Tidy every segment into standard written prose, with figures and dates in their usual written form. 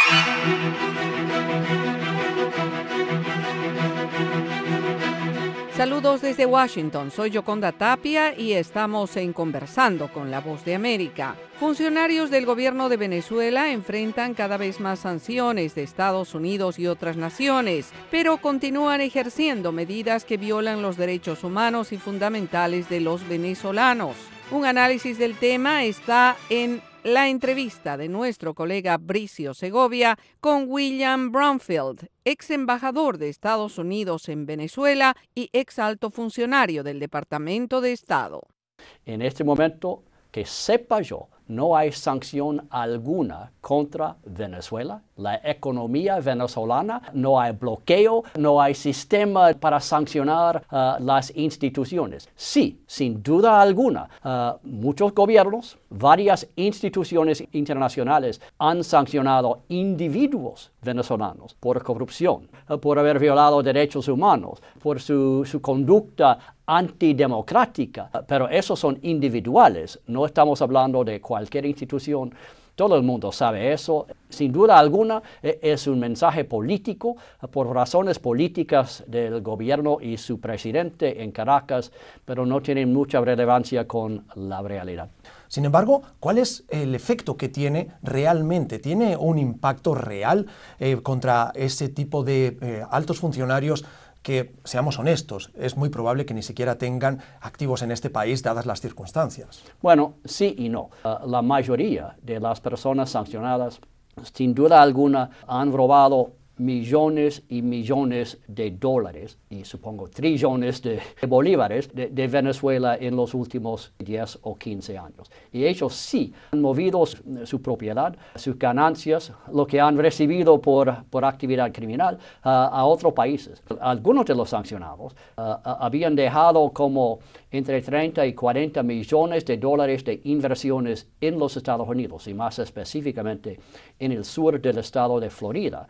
Saludos desde Washington, soy Yoconda Tapia y estamos en Conversando con la Voz de América. Funcionarios del gobierno de Venezuela enfrentan cada vez más sanciones de Estados Unidos y otras naciones, pero continúan ejerciendo medidas que violan los derechos humanos y fundamentales de los venezolanos. Un análisis del tema está en la entrevista de nuestro colega Bricio Segovia con William Bromfield, ex embajador de Estados Unidos en Venezuela y ex alto funcionario del Departamento de Estado. En este momento, que sepa yo, no hay sanción alguna contra Venezuela, la economía venezolana, no hay bloqueo, no hay sistema para sancionar las instituciones. Sí, sin duda alguna, muchos gobiernos, varias instituciones internacionales han sancionado individuos venezolanos por corrupción, por haber violado derechos humanos, por su conducta antidemocrática, pero esos son individuales, no estamos hablando de cualquier institución. Todo el mundo sabe eso. Sin duda alguna es un mensaje político por razones políticas del gobierno y su presidente en Caracas, pero no tienen mucha relevancia con la realidad. Sin embargo, ¿cuál es el efecto que tiene realmente? ¿Tiene un impacto real contra ese tipo de altos funcionarios que, seamos honestos, es muy probable que ni siquiera tengan activos en este país dadas las circunstancias? Bueno, sí y no. La mayoría de las personas sancionadas, sin duda alguna, han robado millones y millones de dólares y supongo trillones de bolívares de Venezuela en los últimos 10 o 15 años. Y ellos sí han movido su propiedad, sus ganancias, lo que han recibido por actividad criminal a otros países. Algunos de los sancionados habían dejado como entre 30 y 40 millones de dólares de inversiones en los Estados Unidos y más específicamente en el sur del estado de Florida.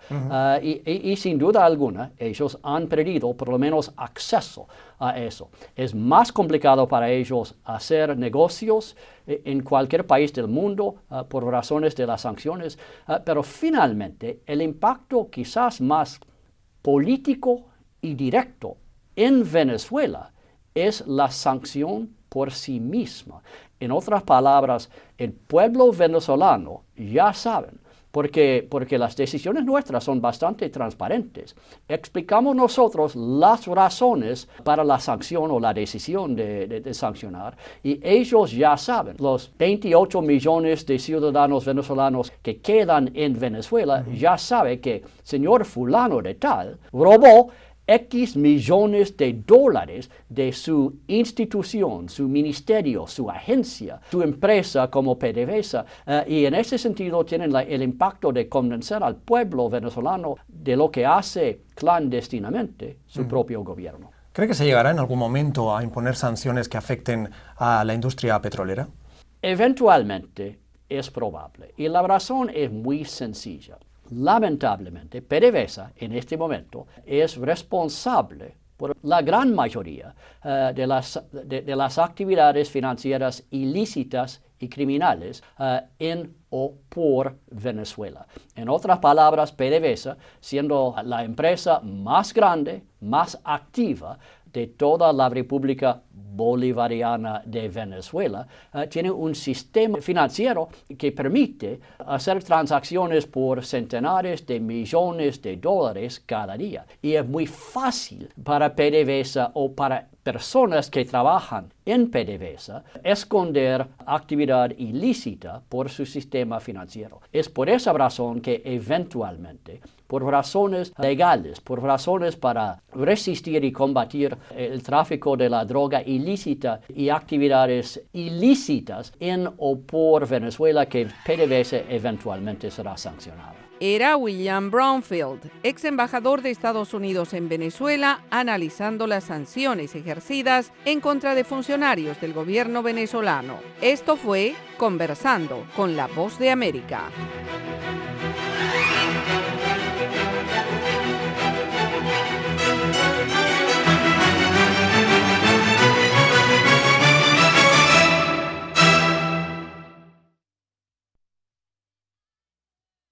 Y sin duda alguna, ellos han perdido por lo menos acceso a eso. Es más complicado para ellos hacer negocios en cualquier país del mundo por razones de las sanciones, pero finalmente el impacto quizás más político y directo en Venezuela es la sanción por sí misma. En otras palabras, el pueblo venezolano ya saben, porque las decisiones nuestras son bastante transparentes. Explicamos nosotros las razones para la sanción o la decisión de sancionar y ellos ya saben. Los 28 millones de ciudadanos venezolanos que quedan en Venezuela ya saben que señor fulano de tal robó X millones de dólares de su institución, su ministerio, su agencia, su empresa como PDVSA. Y en ese sentido tienen el impacto de convencer al pueblo venezolano de lo que hace clandestinamente su propio gobierno. ¿Cree que se llegará en algún momento a imponer sanciones que afecten a la industria petrolera? Eventualmente es probable. Y la razón es muy sencilla. Lamentablemente, PDVSA en este momento es responsable por la gran mayoría de las actividades financieras ilícitas y criminales en o por Venezuela. En otras palabras, PDVSA, siendo la empresa más grande, más activa de toda la República Bolivariana de Venezuela, tiene un sistema financiero que permite hacer transacciones por centenares de millones de dólares cada día. Y es muy fácil para PDVSA o para personas que trabajan en PDVSA esconder actividad ilícita por su sistema financiero. Es por esa razón que eventualmente, por razones legales, por razones para resistir y combatir el tráfico de la droga ilícita y actividades ilícitas en o por Venezuela, que PDVSA eventualmente será sancionada. Era William Bromfield, ex embajador de Estados Unidos en Venezuela, analizando las sanciones ejercidas en contra de funcionarios del gobierno venezolano. Esto fue Conversando con la Voz de América.